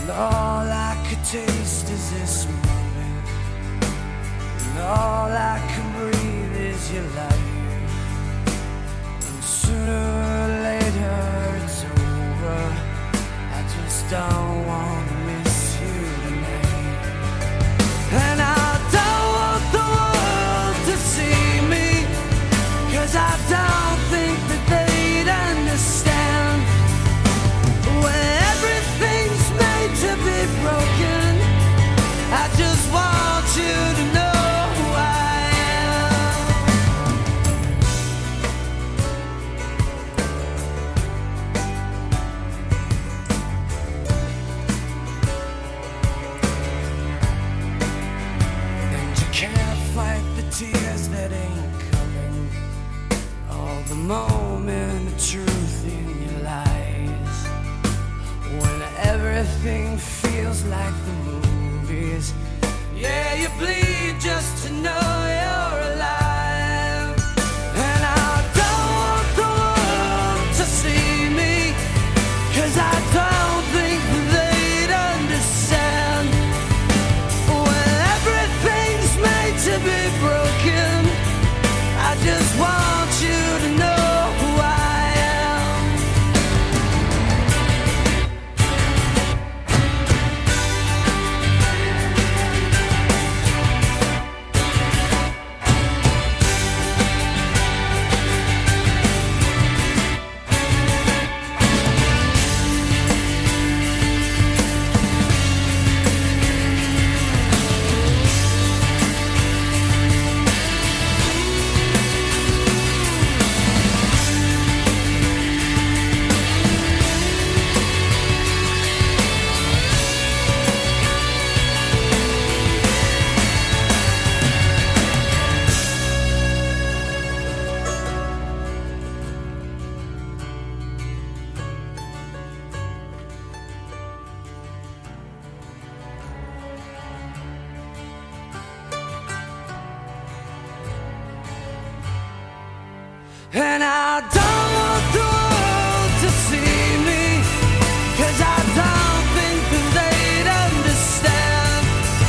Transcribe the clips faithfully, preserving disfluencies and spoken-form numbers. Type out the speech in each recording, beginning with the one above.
And all I could taste is this moment, and all I can breathe is your life. And sooner or later it's over. I just don't want to miss you tonight. And I don't want the world to see me, 'cause I don't think that they'd understand. When everything's made to be broken, I just want you to know who I am. And you can't fight the tears that ain't coming, all the moment of truth in your lies. When everything feels like the movies, yeah, you bleed just to know you're alive. And I don't want the world to see me, 'cause I don't think they'd understand. When everything's made to be broken, I just want you to know who I am. And I don't want the world to see me, 'cause I don't think that they'd understand.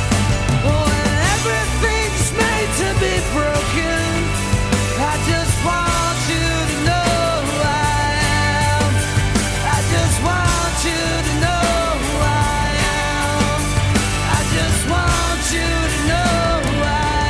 When everything's made to be broken, I just want you to know who I am. I just want you to know who I am. I just want you to know who I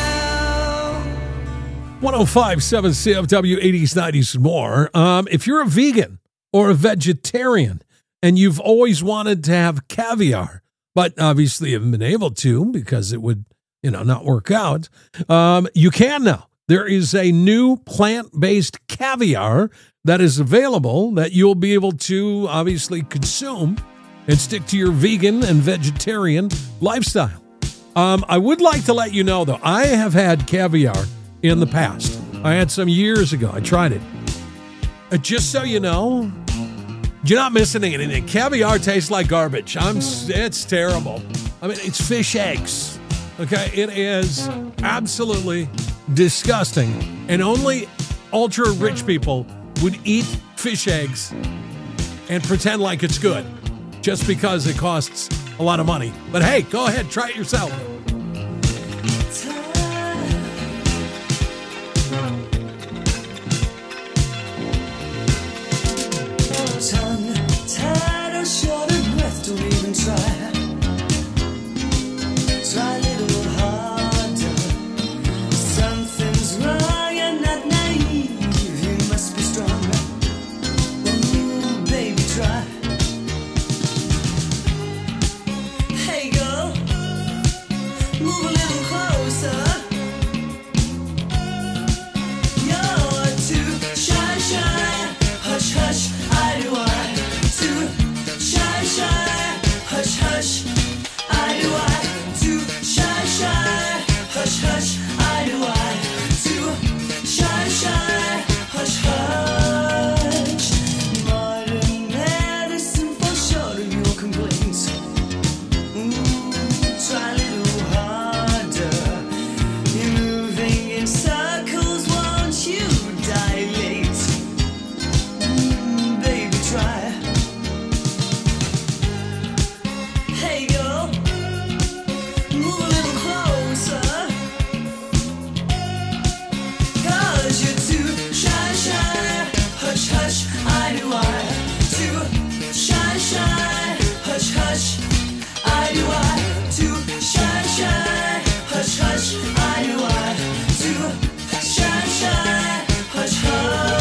am. one oh five point seven C F W, eighties, nineties, and more. Um, if you're a vegan or a vegetarian and you've always wanted to have caviar, but obviously haven't been able to because it would, you know, not work out, um, you can now. There is a new plant-based caviar that is available that you'll be able to obviously consume and stick to your vegan and vegetarian lifestyle. Um, I would like to let you know, though, I have had caviar in the past. I had some years ago. I tried it. Uh, just so you know, you're not missing anything. Caviar tastes like garbage. I'm. It's terrible. I mean, it's fish eggs. Okay, it is absolutely disgusting. And only ultra-rich people would eat fish eggs and pretend like it's good just because it costs a lot of money. But hey, go ahead, try it yourself. shine, hush, hush, I do I to shine, shine, hush, hush, I do I to shine, shine, hush, hush.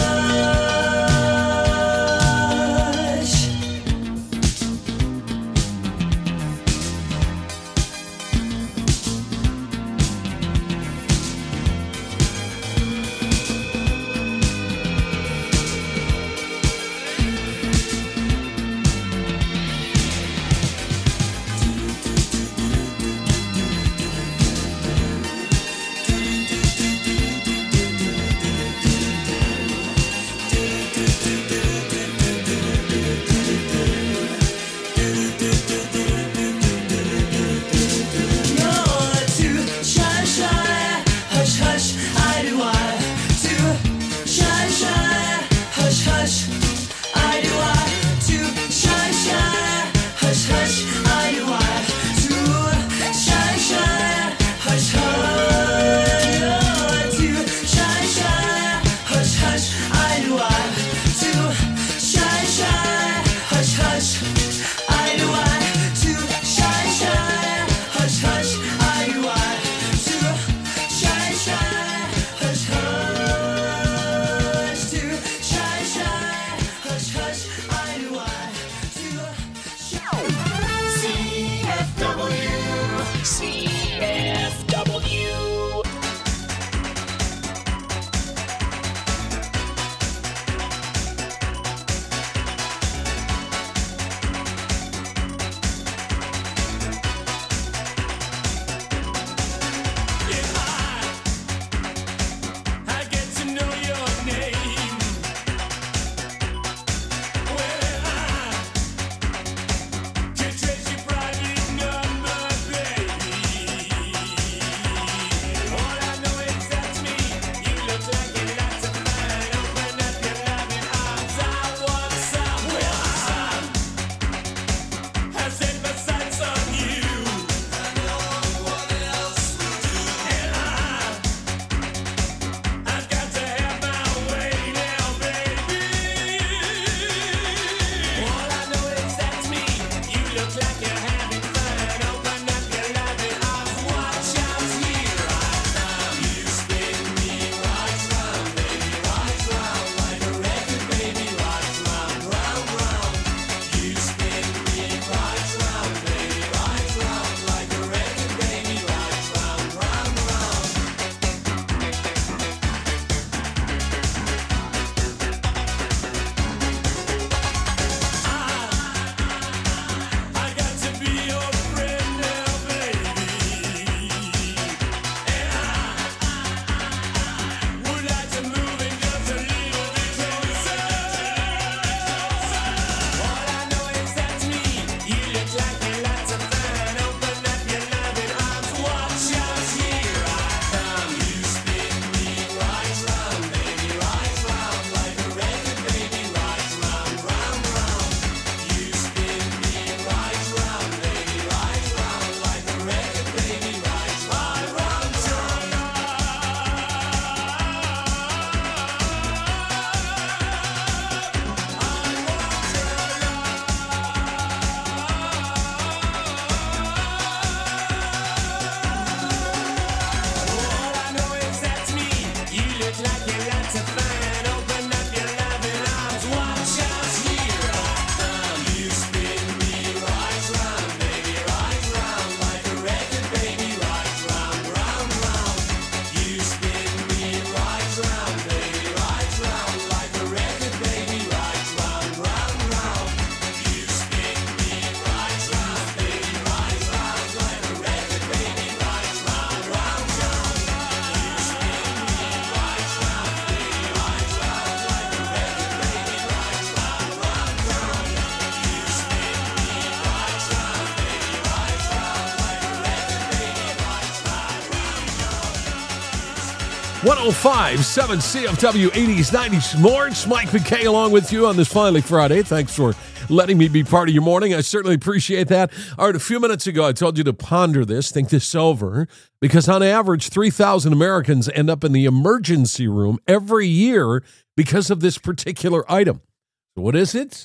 one oh five point seven C F W, eighties, nineties more. It's Mike McKay along with you on this Finally Friday. Thanks for letting me be part of your morning. I certainly appreciate that. All right, a few minutes ago, I told you to ponder this, think this over, because on average, three thousand Americans end up in the emergency room every year because of this particular item. So what is it?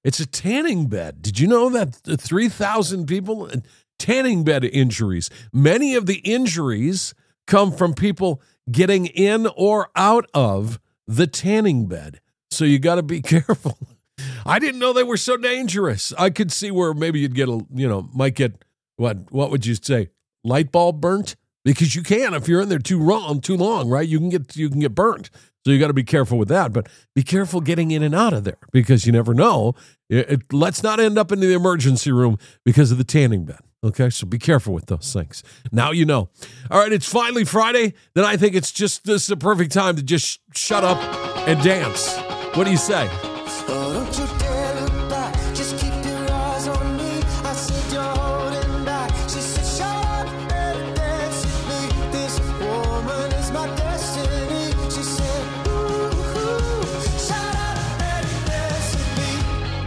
It's a tanning bed. Did you know that three thousand people, tanning bed injuries, many of the injuries come from people getting in or out of the tanning bed. So you got to be careful. I didn't know they were so dangerous. I could see where maybe you'd get a, you know, might get, what, what would you say, light bulb burnt? Because you can, if you're in there too long, too long, right? You can get, you can get burnt. So you got to be careful with that, but be careful getting in and out of there because you never know. It, it, let's not end up in the emergency room because of the tanning bed. Okay, so be careful with those things. Now you know. All right, it's finally Friday. Then I think it's just this is the perfect time to just sh- shut up and dance. What do you say? Oh, don't you dare look back. Just keep your eyes on me. I said you're holding back. She said, shut up and dance with me. This woman is my destiny. She said, ooh, ooh, shut up and dance with me.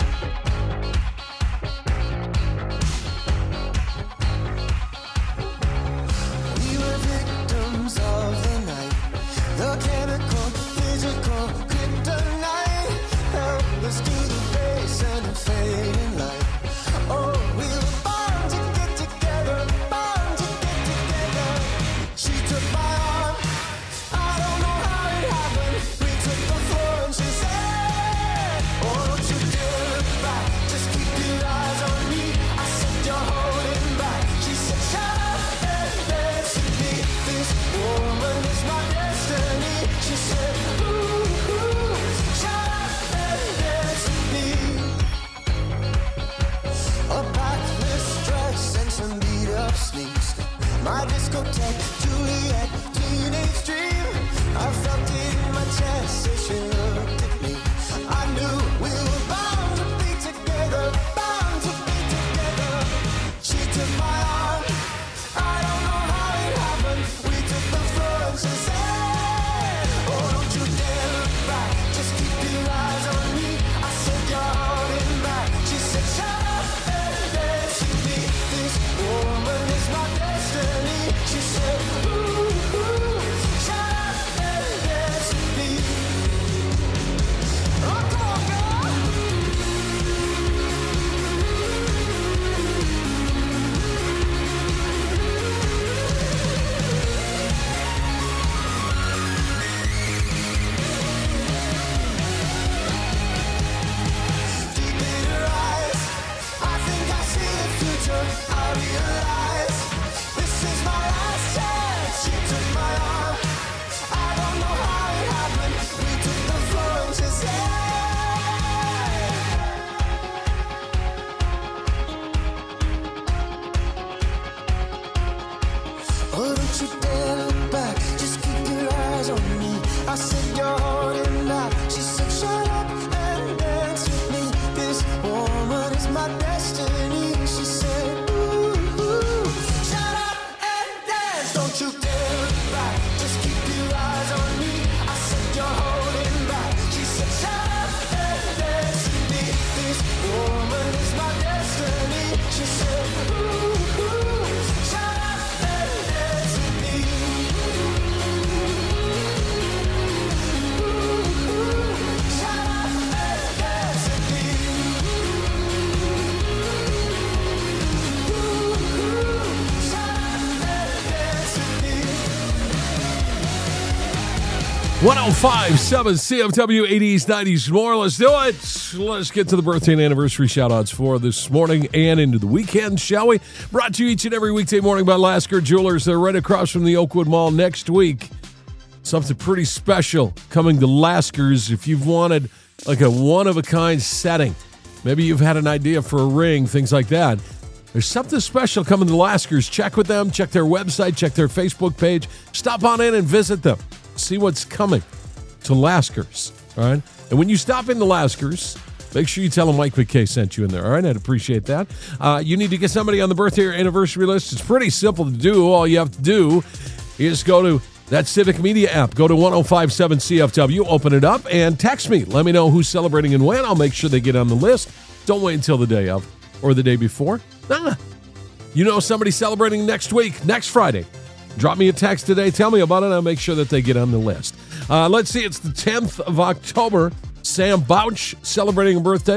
We were victims of the night. The chemical, physical, kryptonite. Let's do the bass and the fading light. Oh, we were bound to get together, bound to get together. She took my arm, I don't know how it happened. We took the floor and she said, oh, don't you dare look back, just keep your eyes on me. I said you're holding back. She said, shut up and dance with me. This woman is my destiny. She said, ooh, ooh, shut up and dance with me. A backless dress and some beat up sneaks. My discotheque, Juliet, teenage dream. I felt it in my chest as she looked at me. I knew we were bound to be together, bound to be together. She took my arm, I don't know how it happened. We took the floor and she said, oh, don't you dare look back, just keep your eyes on me. I said you're holding back. She said shut up and dance with me. This woman is my destiny. She said ooh, ooh, shut up and dance with me. Oh, come on, girl. Deep in her eyes, I think I see the future. I realize this is my last chance. She took my arm, I don't know how it happened. We took the floor and she said, oh, don't you dare look back, just keep your eyes on me. I said you're holding back. She said shut up and dance with me. This woman is my destiny. She said ooh, ooh, shut up and dance. Don't you dare look back, just keep your eyes on me. I said you're holding back. She said shut up and dance with me. This woman is my destiny. She said ooh, ooh, shut up and dance with me. Ooh, ooh, shut up and dance with me. Ooh, ooh, shut up and dance with me. one oh five point seven C F W, eighties, nineties, more. Let's do it. Let's get to the birthday and anniversary shout-outs for this morning and into the weekend, shall we? Brought to you each and every weekday morning by Lasker Jewelers. They're right across from the Oakwood Mall next week. Something pretty special coming to Lasker's. If you've wanted like a one-of-a-kind setting, maybe you've had an idea for a ring, things like that, there's something special coming to Lasker's. Check with them. Check their website. Check their Facebook page. Stop on in and visit them. See what's coming to Lasker's, all right? And when you stop into Lasker's, make sure you tell them Mike McKay sent you in there, all right? I'd appreciate that. Uh, you need to get somebody on the birthday or anniversary list. It's pretty simple to do. All you have to do is go to that Civic Media app. Go to one oh five point seven C F W, open it up, and text me. Let me know who's celebrating and when. I'll make sure they get on the list. Don't wait until the day of or the day before. Nah. You know somebody celebrating next week, next Friday. Drop me a text today. Tell me about it. I'll make sure that they get on the list. Uh, let's see. It's the tenth of October. Sam Bouch celebrating a birthday.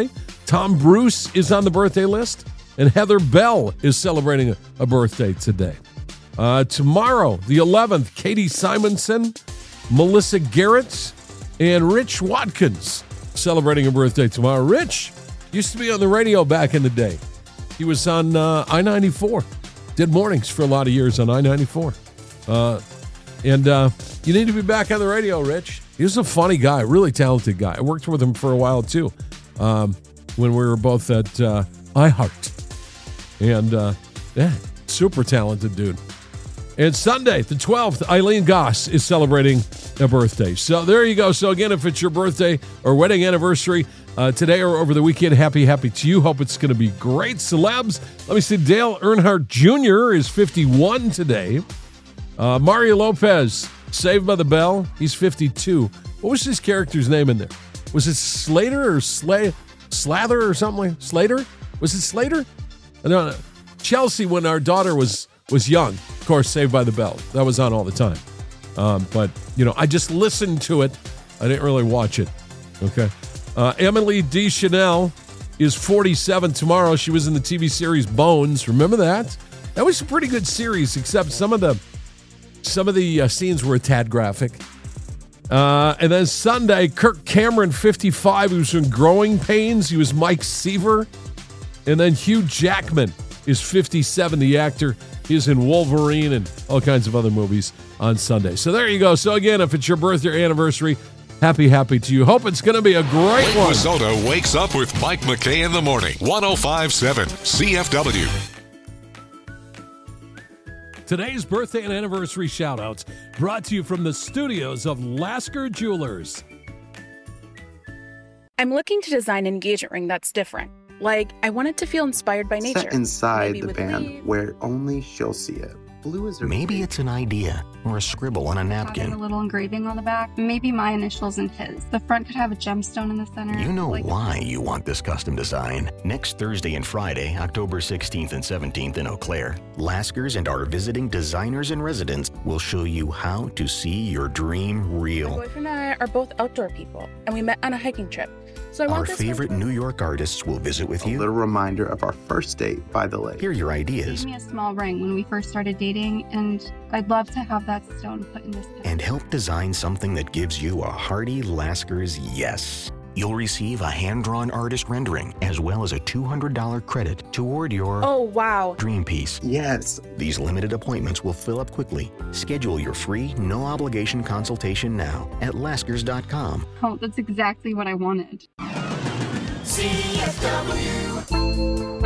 Tom Bruce is on the birthday list, and Heather Bell is celebrating a, a birthday today. Uh, tomorrow, the eleventh, Katie Simonson, Melissa Garrett, and Rich Watkins celebrating a birthday tomorrow. Rich used to be on the radio back in the day. He was on uh, I ninety-four. Did mornings for a lot of years on I ninety-four. Uh, and uh, you need to be back on the radio, Rich. He was a funny guy, really talented guy. I worked with him for a while, too, um, when we were both at uh, iHeart. And, uh, yeah, super talented dude. And Sunday, the twelfth, Eileen Goss is celebrating a birthday. So there you go. So again, if it's your birthday or wedding anniversary uh, today or over the weekend, happy, happy to you. Hope it's going to be great. Celebs, let me see. Dale Earnhardt Junior is fifty-one today. Uh, Mario Lopez, Saved by the Bell, he's fifty-two. What was his character's name in there? Was it Slater or Slay, Slather or something like Slater? Was it Slater? I don't know. Chelsea, when our daughter was was young, of course, Saved by the Bell. That was on all the time. Um, but, you know, I just listened to it. I didn't really watch it. Okay. Uh, Emily Deschanel is forty-seven tomorrow. She was in the T V series Bones. Remember that? That was a pretty good series, except some of the some of the uh, scenes were a tad graphic. Uh, and then Sunday, Kirk Cameron, fifty-five, who was in Growing Pains. He was Mike Seaver. And then Hugh Jackman is fifty-seven, the actor. He's in Wolverine and all kinds of other movies on Sunday. So there you go. So again, if it's your birthday or anniversary, happy, happy to you. Hope it's going to be a great Lake one. Wissota wakes up with Mike McKay in the morning. one oh five point seven C F W. Today's birthday and anniversary shout-outs brought to you from the studios of Lasker Jewelers. I'm looking to design an engagement ring that's different. Like, I want it to feel inspired by nature. Set inside Maybe the with band leaves. where only she'll see it. Blue is her Maybe favorite. it's an idea or a scribble on a Having a napkin. little engraving on the back, maybe my initials and his. The front could have a gemstone in the center. You know like- why you want this custom design. Next Thursday and Friday, October sixteenth and seventeenth in Eau Claire, Laskers and our visiting designers and residents will show you how to see your dream My real. boyfriend and I are both outdoor people, and we met on a hiking trip. So I want Our this favorite one- New York artists will visit with A you, little reminder of our first date by the lake. hear your He ideas, gave me a small ring when we first started dating, and I'd love to have that stone put in this pin. and help design something that gives you a hearty Laskers yes. You'll receive a hand-drawn artist rendering as well as a two hundred dollars credit toward your Oh, wow. dream piece. Yes. These limited appointments will fill up quickly. Schedule your free, no-obligation consultation now at laskers dot com. Oh, that's exactly what I wanted. C F W.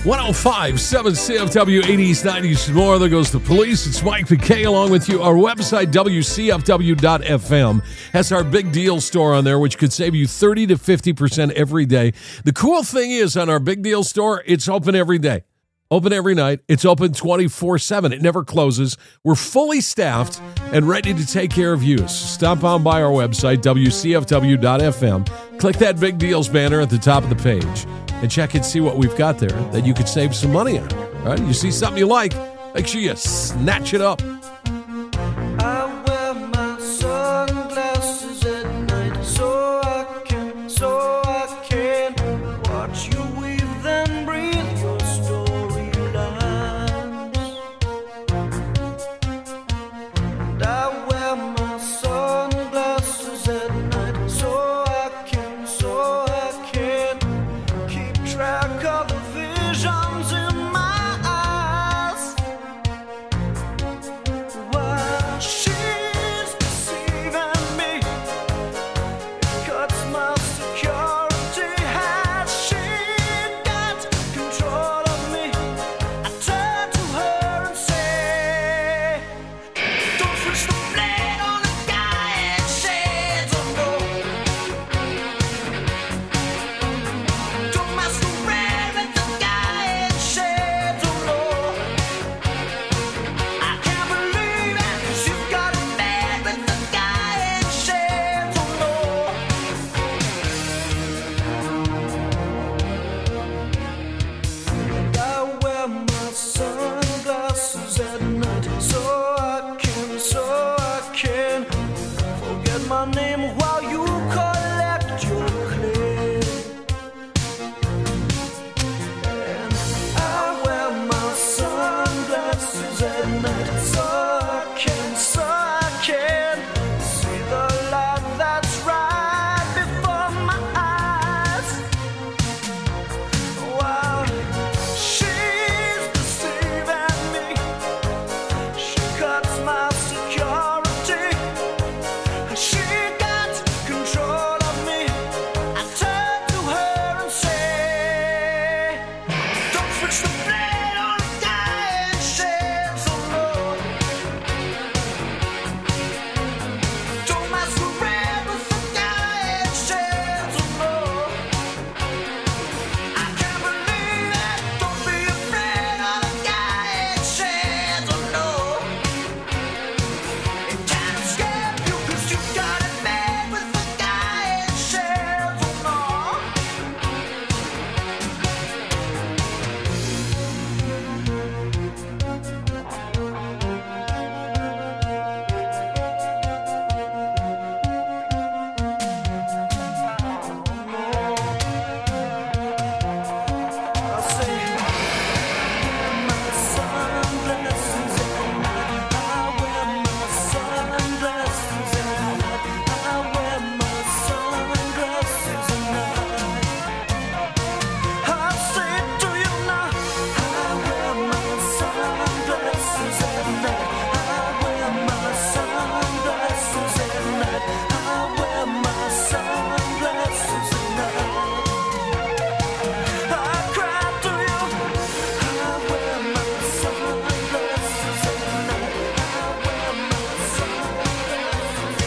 one oh five point seven C F W, eighties, nineties, and more. There goes the police. It's Mike McKay along with you. Our website, W C F W dot F M, has our big deal store on there, which could save you thirty to fifty percent every day. The cool thing is on our big deal store, it's open every day. Open every night. It's open twenty-four seven. It never closes. We're fully staffed and ready to take care of you. So stop on by our website, W C F W dot F M. Click that big deals banner at the top of the page and check and see what we've got there that you could save some money on. All right? You see something you like, make sure you snatch it up. I wear my sunglasses at night so I can, so I can watch you weave and breathe your storylines. And I wear my sunglasses at night so I can, so I can keep track of the visions in my eyes. While she's deceiving me, it cuts my security. Has she got control of me? I turn to her and say, don't switch the blade on the guy and shades of gold. Don't masquerade with the guy in shades of gold. I can't believe it, 'cause you've got it bad with the guy in shades of gold. And I wear my sunglasses at night so I can, so I can forget my name while you collect your claim. And I wear my sunglasses at night so I can, so I can see the light that's right before my eyes. While she's deceiving me, she cuts my security. She got control of me. I turn to her and say, don't switch the blade on the guy in shades of gold. Don't masquerade with the guy in shades of gold. I can't believe it. Don't be afraid of the guy in shades of gold. It can't escape you 'cause you got it made with the guy in shades of gold. I say, my sunglasses at night. I wear my sunglasses at night. I wear my sunglasses at night. I say to you now, I wear my sunglasses at night. I wear my sunglasses at night. I wear my sunglasses at night. I cry to you. I wear my sunglasses at night. I wear my sunglasses.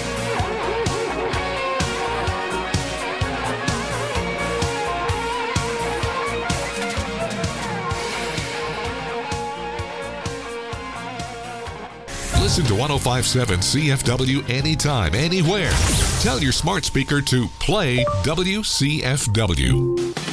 Listen to one oh five point seven C F W anytime, anywhere. Tell your smart speaker to play W C F W.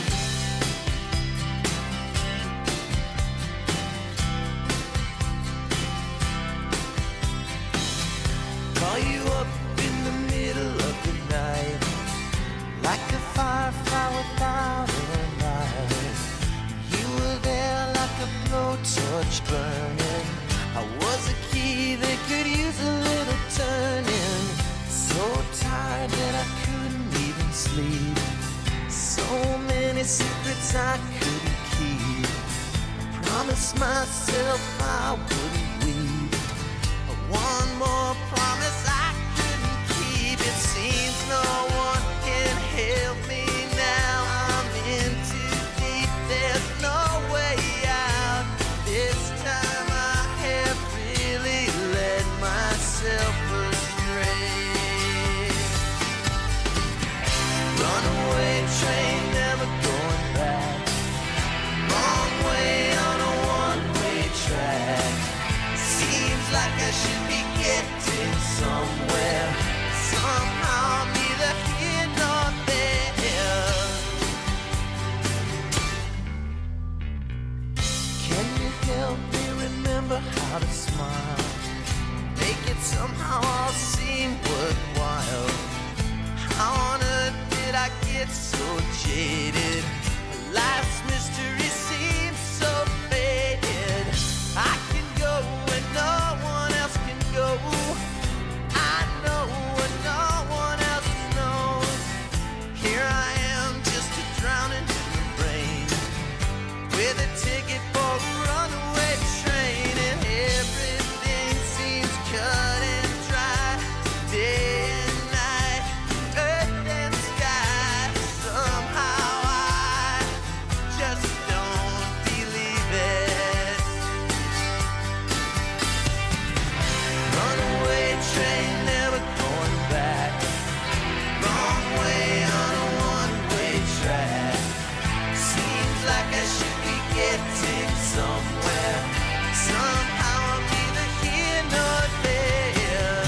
Call you up in the middle of the night, like a firefly without a light. You were there like a blowtorch burning. I was a key that could use a little turning. So tired that I couldn't even sleep. So many secrets I couldn't keep. Promised myself I wouldn't weep. One more promise I couldn't keep. It seems no one can help me now. I'm in too deep. There's no way getting somewhere. Somehow, neither here nor there. Can you help me remember how to smile? Make it somehow all seem worthwhile. How on earth did I get so jaded? Life's mystery seems so faded. I can go where no one else can go. I know what no one else knows. Here I am, just a drowning in the rain, with a ticket for a runaway train, and everything seems cut and dry. Day and night, earth and sky. Somehow I just don't believe it. Runaway train, never going back. Wrong way on a one-way track. Seems like I should be getting somewhere. Somehow I'm neither here nor there.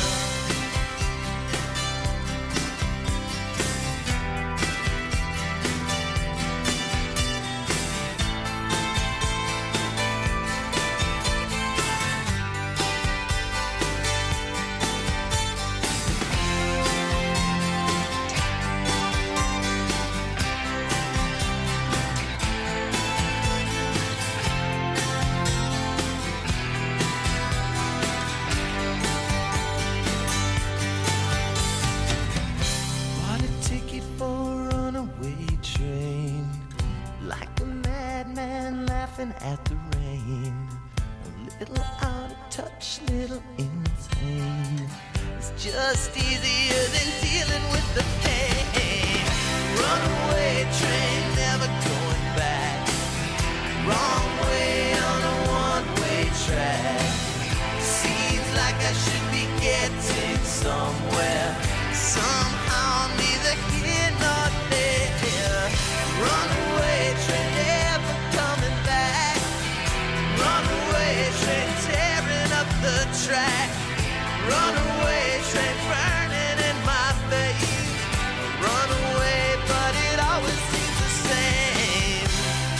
Bought a ticket for a runaway train, like a madman laughing at the rain. A little out of touch, little insane. It's just easier than dealing with the pain. Runaway train, never going back. Wrong way on a one-way track. Seems like I should be getting somewhere. Somehow I'm neither here nor there. Runaway train, never coming back. Runaway train, tearing up the track. Runaway train, burning in my veins. Runaway, but it always seems the same.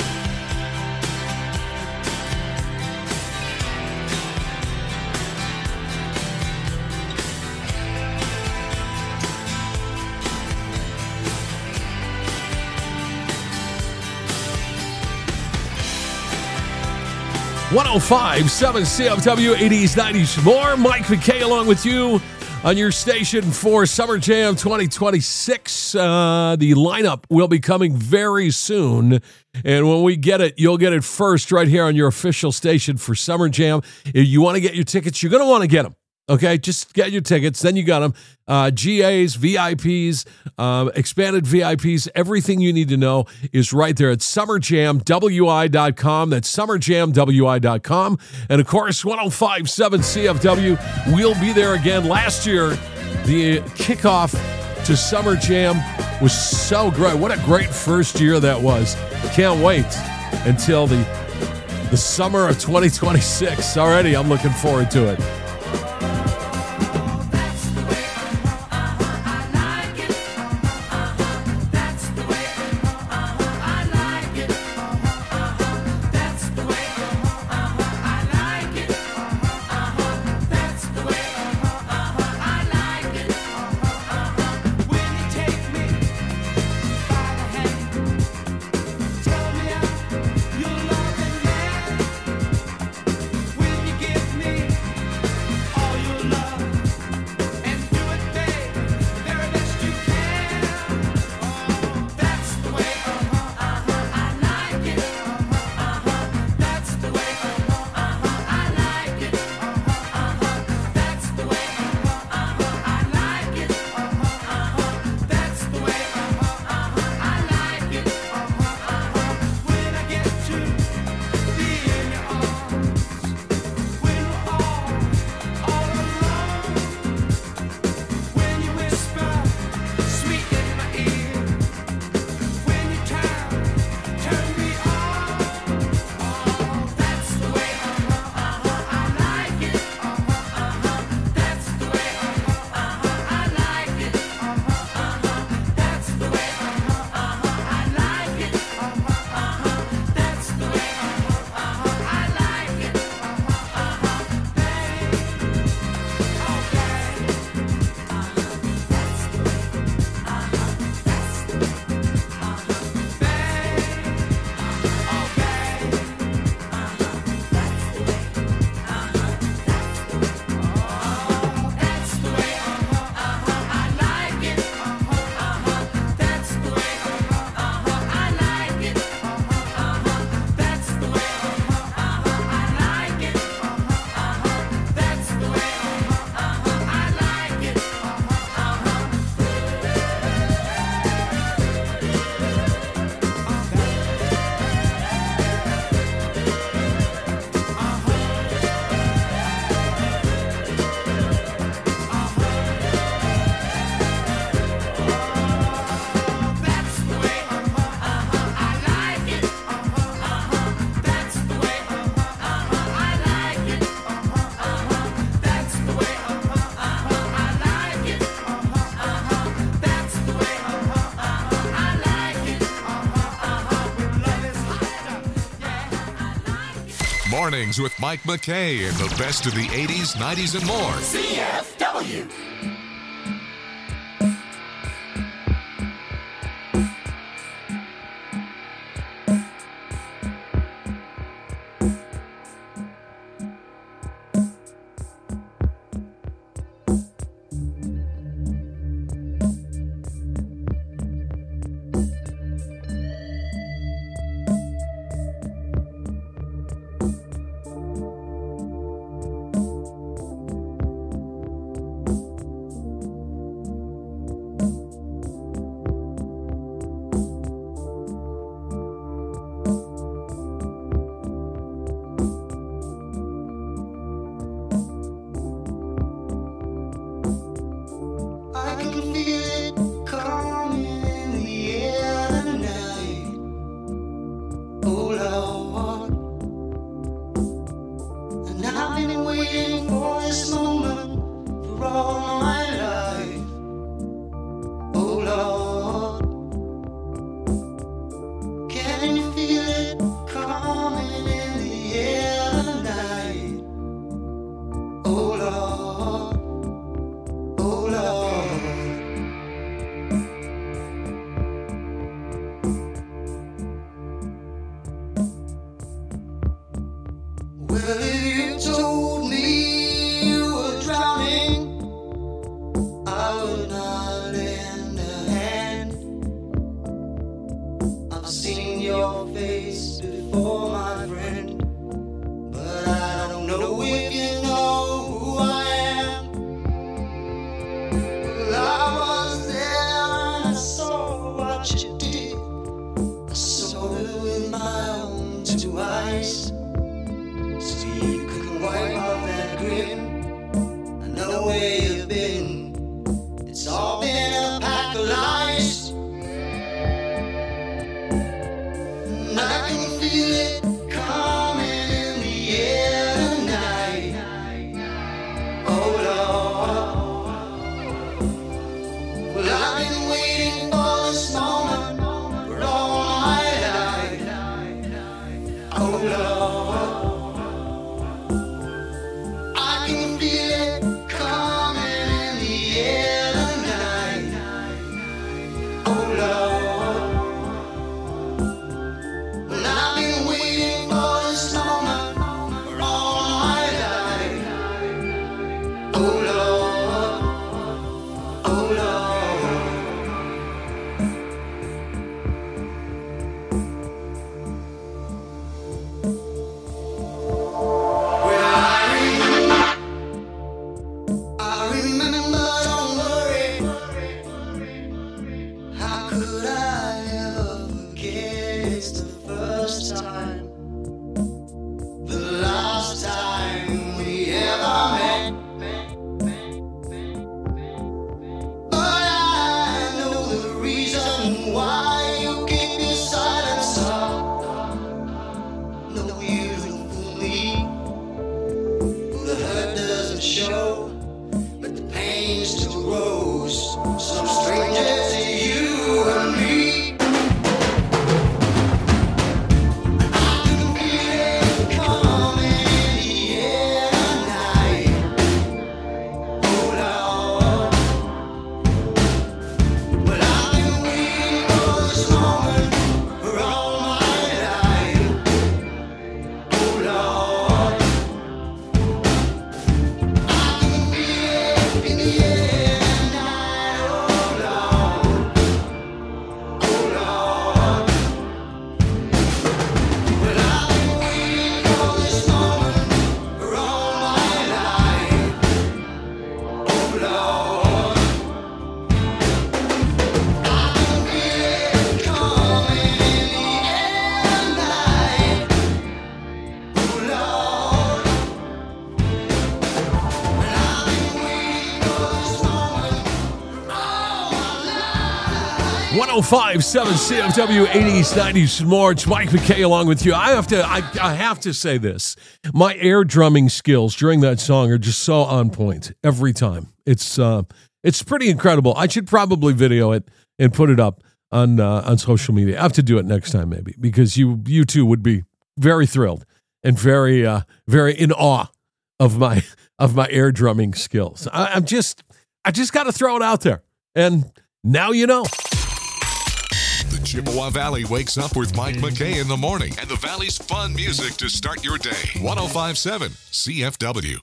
one oh five point seven C F W, eighties, nineties, more. Mike McKay along with you on your station for Summer Jam twenty twenty-six. Uh, the lineup will be coming very soon. And when we get it, you'll get it first right here on your official station for Summer Jam. If you want to get your tickets, you're going to want to get them. Okay, just get your tickets. Then you got them. Uh, G As, V I Ps, uh, expanded V I Ps. Everything you need to know is right there at summer jam w i dot com. That's summer jam w i dot com. And of course, one oh five point seven C F W. We'll be there again. Last year, the kickoff to Summer Jam was so great. What a great first year that was. Can't wait until the the summer of twenty twenty-six. Already, I'm looking forward to it. Will you give me Mornings with Mike McKay and the best of the eighties, nineties, and more. C F W. one oh five point seven C F W, eighties, nineties, and more. It's Mike McKay along with you. I have to I, I have to say this. My air drumming skills during that song are just so on point every time. It's uh, it's pretty incredible. I should probably video it and put it up on uh, on social media. I have to do it next time maybe because you you two would be very thrilled and very, uh, very in awe of my of my air drumming skills. I, I'm just, I just got to throw it out there, and now you know. The Chippewa Valley wakes up with Mike McKay in the morning and the Valley's fun music to start your day. one oh five point seven C F W.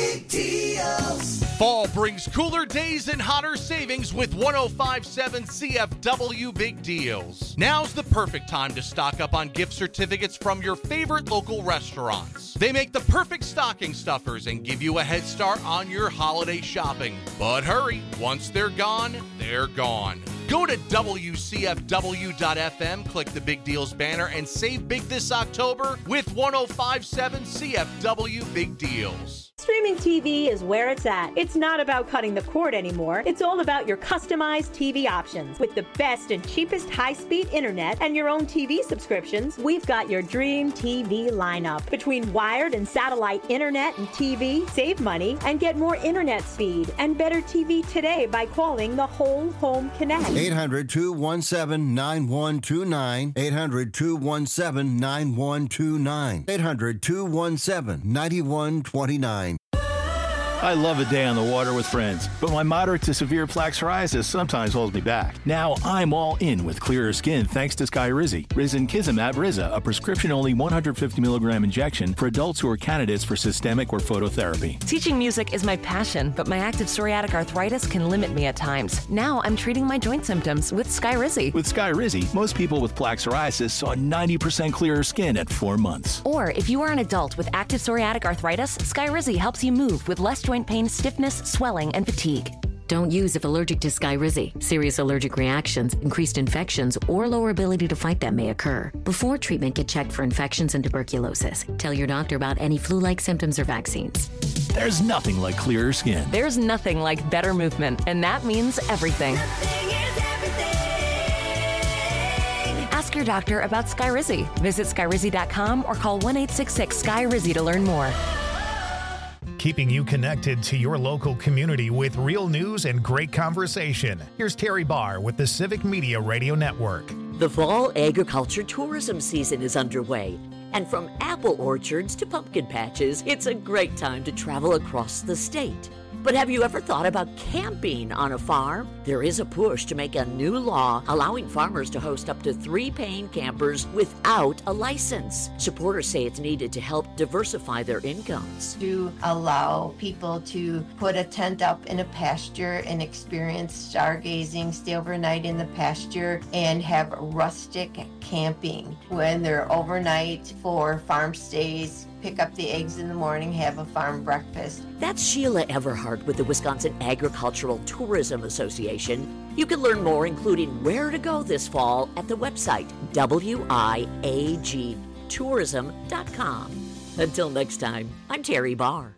Fall brings cooler days and hotter savings with one oh five point seven C F W Big Deals. Now's the perfect time to stock up on gift certificates from your favorite local restaurants. They make the perfect stocking stuffers and give you a head start on your holiday shopping. But hurry, once they're gone, they're gone. Go to W C F W dot F M, click the Big Deals banner, and save big this October with one oh five point seven C F W Big Deals. Streaming T V is where it's at. It's not about cutting the cord anymore. It's all about your customized T V options. With the best and cheapest high-speed internet and your own T V subscriptions, we've got your dream T V lineup. Between wired and satellite internet and T V, save money and get more internet speed and better T V today by calling the Whole Home Connect. eight hundred, two one seven, nine one two nine. eight hundred, two one seven, nine one two nine. eight hundred, two one seven, nine one two nine. I love a day on the water with friends, but my moderate to severe plaque psoriasis sometimes holds me back. Now I'm all in with clearer skin thanks to Skyrizi. Risankizumab Riza, a prescription-only one hundred fifty milligram injection for adults who are candidates for systemic or phototherapy. Teaching music is my passion, but my active psoriatic arthritis can limit me at times. Now I'm treating my joint symptoms with Skyrizi. With Skyrizi, most people with plaque psoriasis saw ninety percent clearer skin at four months. Or if you are an adult with active psoriatic arthritis, Skyrizi helps you move with less joint pain, stiffness, swelling, and fatigue. Don't use if allergic to Skyrizi. Serious allergic reactions, increased infections, or lower ability to fight them may occur. Before treatment, get checked for infections and tuberculosis. Tell your doctor about any flu-like symptoms or vaccines. There's nothing like clearer skin. There's nothing like better movement, and that means everything. Ask your doctor about Skyrizi. Visit Skyrizi dot com or call one eight six six S K Y R I Z I to learn more. Keeping you connected to your local community with real news and great conversation. Here's Terry Barr with the Civic Media Radio Network. The fall agriculture tourism season is underway, and from apple orchards to pumpkin patches, it's a great time to travel across the state. But have you ever thought about camping on a farm? There is a push to make a new law allowing farmers to host up to three paying campers without a license. Supporters say it's needed to help diversify their incomes. To allow people to put a tent up in a pasture and experience stargazing, stay overnight in the pasture, and have rustic camping when they're overnight for farm stays. Pick up the eggs in the morning, have a farm breakfast. That's Sheila Everhart with the Wisconsin Agricultural Tourism Association. You can learn more, including where to go this fall, at the website W I A G tourism dot com. Until next time, I'm Terry Barr.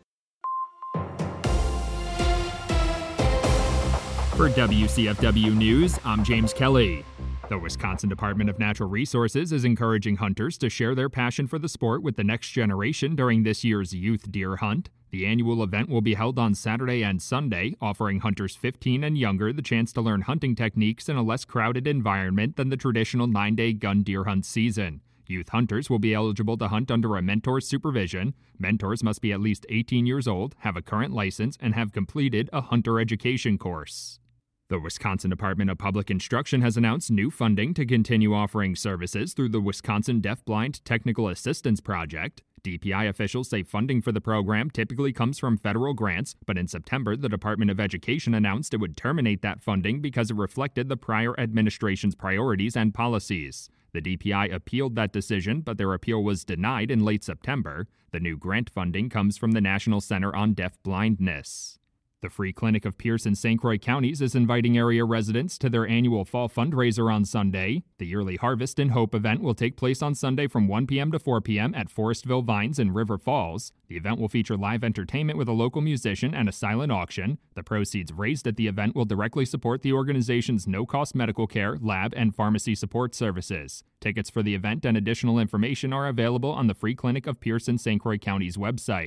For W C F W News, I'm James Kelly. The Wisconsin Department of Natural Resources is encouraging hunters to share their passion for the sport with the next generation during this year's Youth Deer Hunt. The annual event will be held on Saturday and Sunday, offering hunters fifteen and younger the chance to learn hunting techniques in a less crowded environment than the traditional nine-day gun deer hunt season. Youth hunters will be eligible to hunt under a mentor's supervision. Mentors must be at least eighteen years old, have a current license, and have completed a hunter education course. The Wisconsin Department of Public Instruction has announced new funding to continue offering services through the Wisconsin Deafblind Technical Assistance Project. D P I officials say funding for the program typically comes from federal grants, but in September, the Department of Education announced it would terminate that funding because it reflected the prior administration's priorities and policies. The D P I appealed that decision, but their appeal was denied in late September. The new grant funding comes from the National Center on Deafblindness. The Free Clinic of Pierce and Saint Croix counties is inviting area residents to their annual fall fundraiser on Sunday. The yearly Harvest and Hope event will take place on Sunday from one p.m. to four p.m. at Forestville Vines in River Falls. The event will feature live entertainment with a local musician and a silent auction. The proceeds raised at the event will directly support the organization's no-cost medical care, lab, and pharmacy support services. Tickets for the event and additional information are available on the Free Clinic of Pierce and Saint Croix counties website.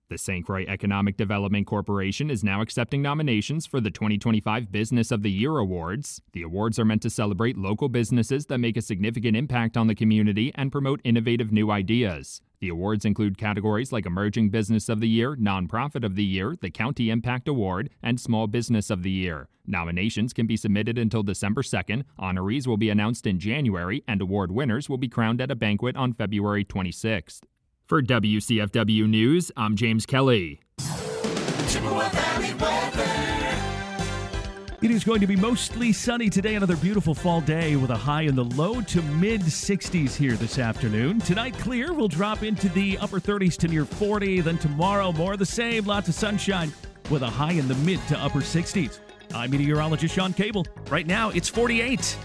The Saint Croix Economic Development Corporation is now accepting nominations for the twenty twenty-five Business of the Year Awards. The awards are meant to celebrate local businesses that make a significant impact on the community and promote innovative new ideas. The awards include categories like Emerging Business of the Year, Nonprofit of the Year, the County Impact Award, and Small Business of the Year. Nominations can be submitted until December second, honorees will be announced in January, and award winners will be crowned at a banquet on February twenty-sixth. For W C F W News, I'm James Kelly. Chippewa Valley weather. It is going to be mostly sunny today, another beautiful fall day with a high in the low to mid sixties here this afternoon. Tonight, clear. We'll drop into the upper thirties to near forty. Then tomorrow, more of the same, lots of sunshine with a high in the mid to upper sixties. I'm meteorologist Sean Cable. Right now, it's forty-eight.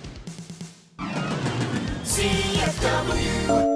C F W.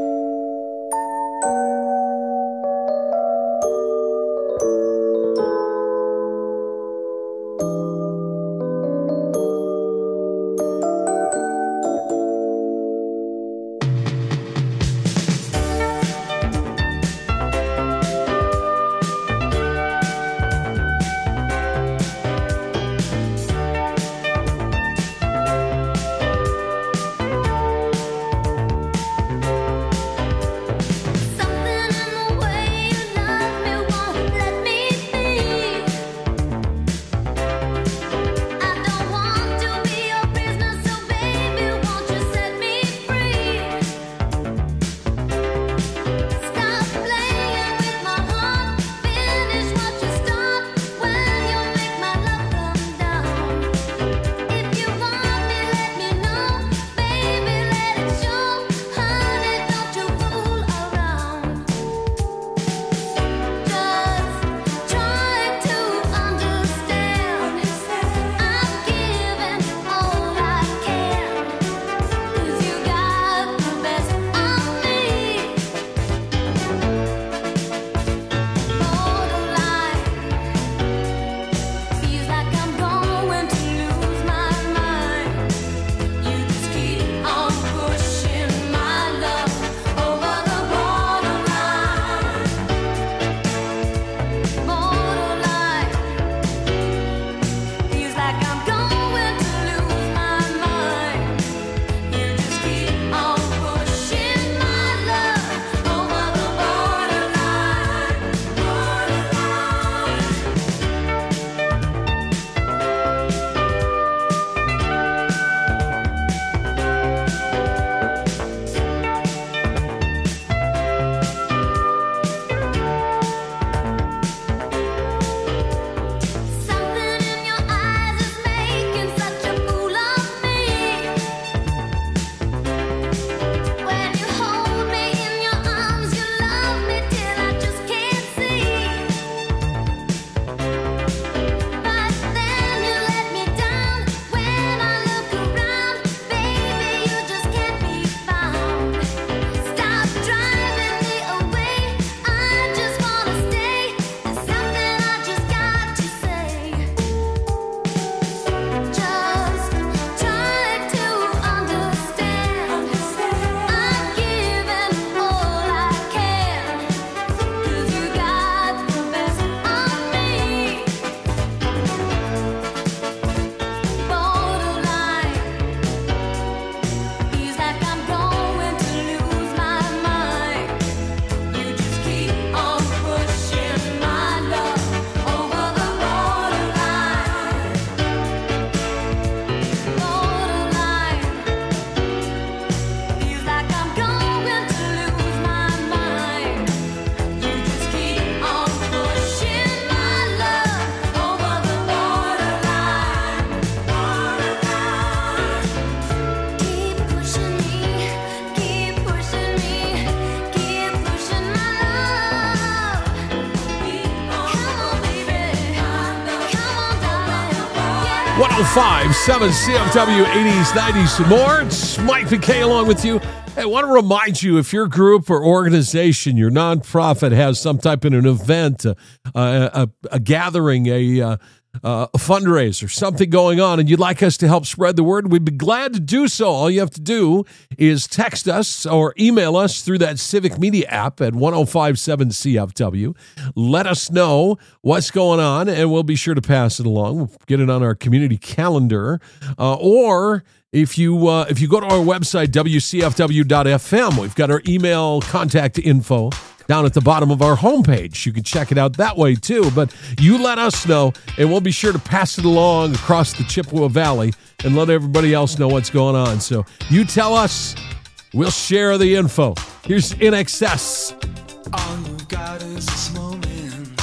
one oh five point seven C F W eighties, nineties, and more. It's Mike McKay along with you I want to remind you, if your group or organization, your nonprofit has some type of an event, uh, a, a gathering, a, uh, uh, a fundraiser, something going on, and you'd like us to help spread the word, we'd be glad to do so. All you have to do is text us or email us through that Civic Media app at one oh five seven C F W. Let us know what's going on, and we'll be sure to pass it along. We'll get it on our community calendar. Uh, or if you uh, if you go to our website, W C F W dot F M, we've got our email contact info down at the bottom of our homepage. You can check it out that way too. But you let us know, and we'll be sure to pass it along across the Chippewa Valley and let everybody else know what's going on. So you tell us, we'll share the info. Here's In Excess. All you've got is this moment.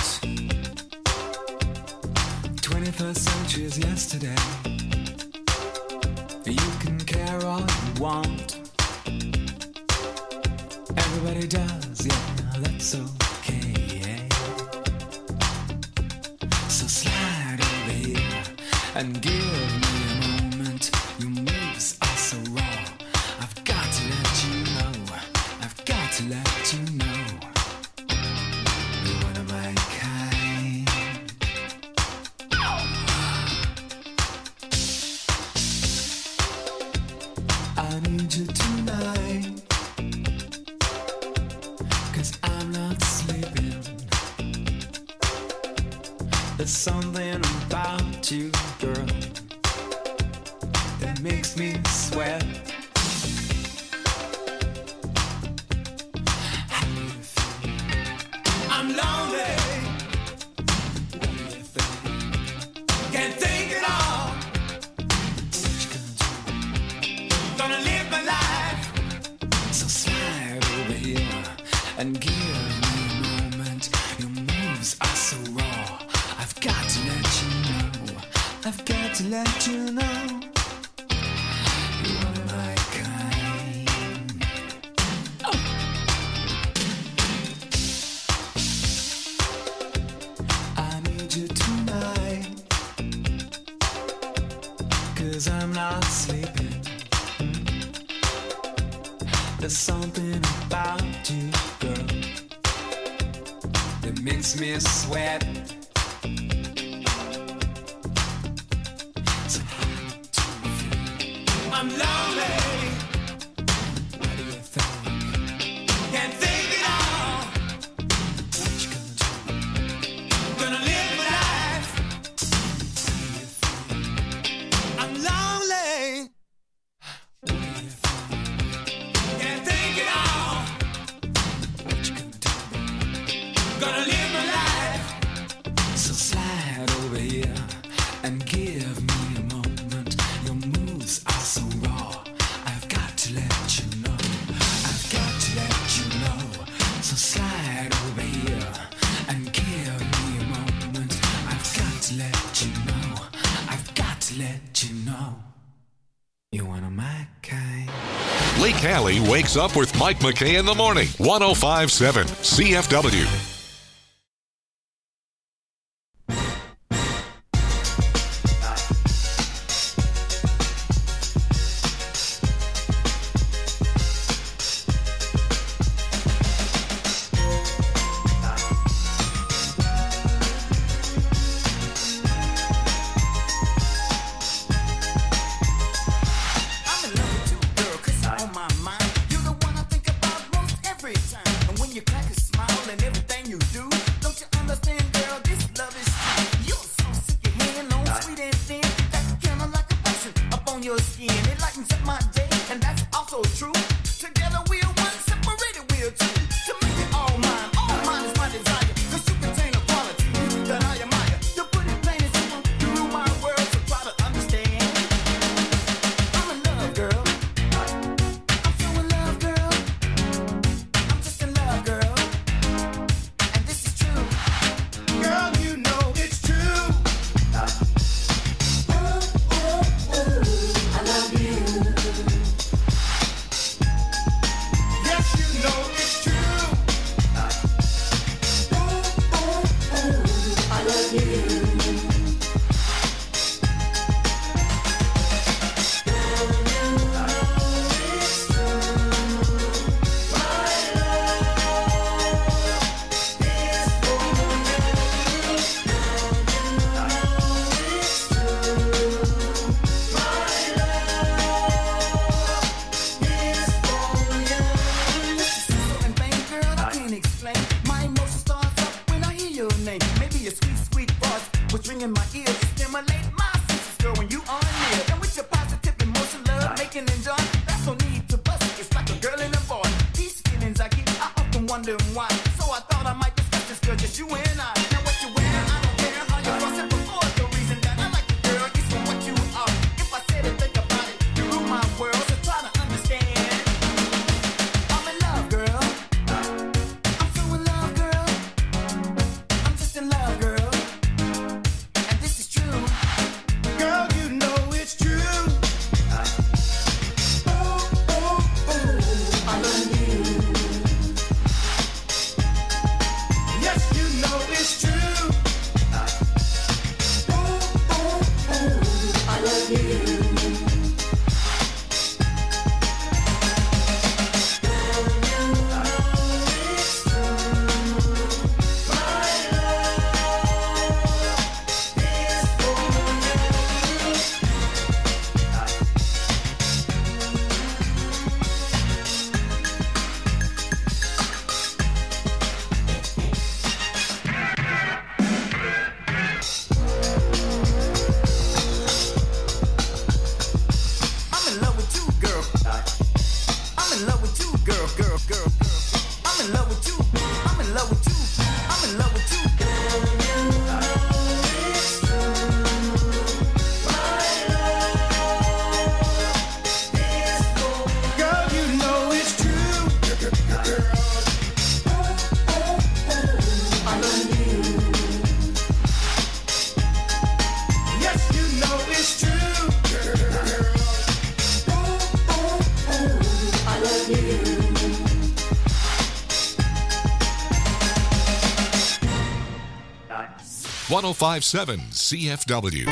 twenty-first century is yesterday. You can care all you want. Everybody does, yeah, that's okay. So slide over here and give me a moment. Your moves are so raw. I've got to let you know. I've got to let you know. You're one of my kind. I need you tonight. Cause I'm not sleeping. There's something about you, girl, that makes me sweat. How do you feel? I'm lonely. What do you think? Can't think at all. What you gonna do? Gonna live my life. So slide over here and give me a moment. Your moves are so raw. I've got to let you know. I've got to let you know. You are my kind. Oh. I need you tonight. Cause I'm not sleeping. There's something about you, girl, that makes me sweat. So how do you feel? I'm lonely. What do you think? Can't think at all. What you gonna do? Gonna live my life. How do you feel? I'm lonely. What do you think? Can't think at all. What you gonna do? Gonna live my life. So slide over here and give me a moment. Your moves are so raw. I've got to let you know. I've got to let you know. So slide over here and give me a moment. I've got to let you know. I've got to let you know. You're one of my kind. Lee Callie wakes up with Mike McKay in the morning. one oh five point seven C F W. Every time, and when you crack a smile and everything name. Maybe a sweet, sweet voice was ringing my ears. It stimulate my senses, girl, when you are near. And with your positive emotion, love, making and joy, that's no need to bust it. It's like a girl and a boy. These feelings I keep, I often wonder why. So I thought I might discuss this, girl, just you and I. Now what you wear, I don't care how you cross it before. The reason that I like you, girl, is for what you are. If I said it, think about it, you rule my world, so try to understand. I'm in love, girl. I'm so in love, girl. I'm just in love, girl. And this is true. Girl, you know it's true. Oh, oh, oh, I love you. Yes, you know it's true. Oh, oh, oh, I love you. I'm in love with you, girl. I'm in love with you, girl, girl, girl, girl. I'm in love with you. I'm in love with you. I'm in love with you, girl, you know it's true. I love you. Yes, you know it's true. I love you. one oh five point seven C F W.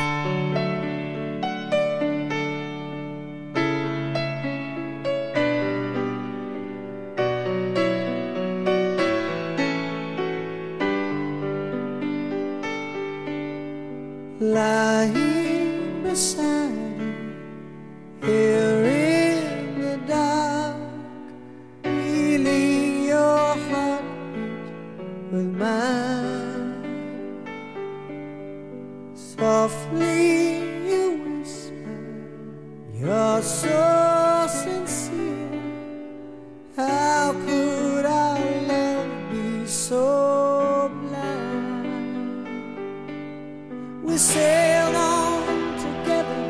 Lying beside you here in the dark, feeling your heartbeat with mine. Softly you whisper, you're so sincere. How could our love be so blind? We sailed on together,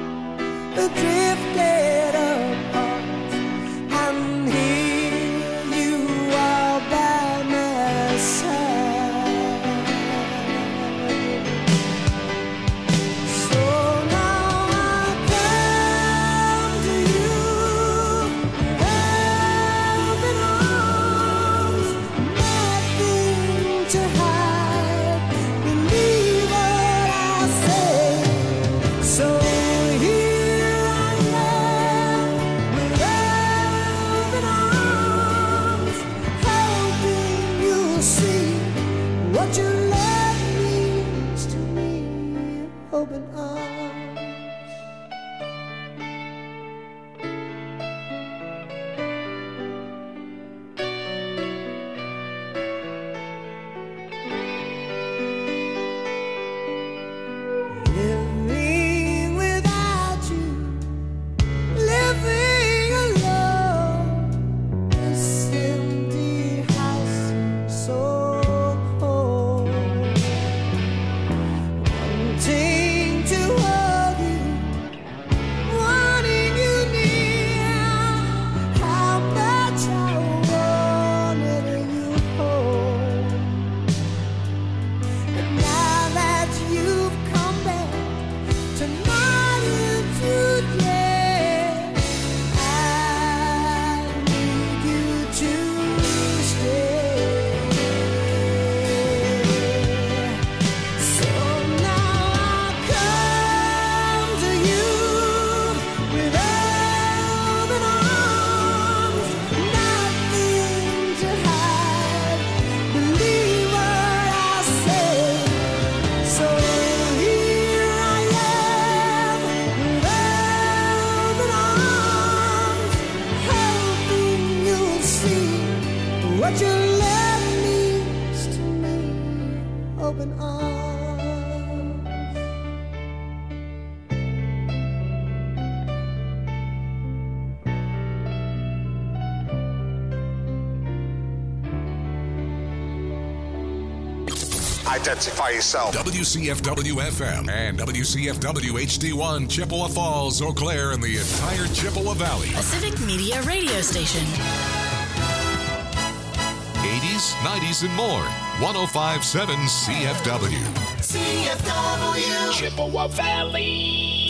drifted apart, and here you are by my side. So now I come to you, open arms, nothing to hide. Believe what I say. open arms. Identify yourself. W C F W F M and W C F W H D one, Chippewa Falls, Eau Claire, and the entire Chippewa Valley. A Civic Media radio station. eighties, nineties, and more. one oh five point seven C F W. C F W Chippewa Valley.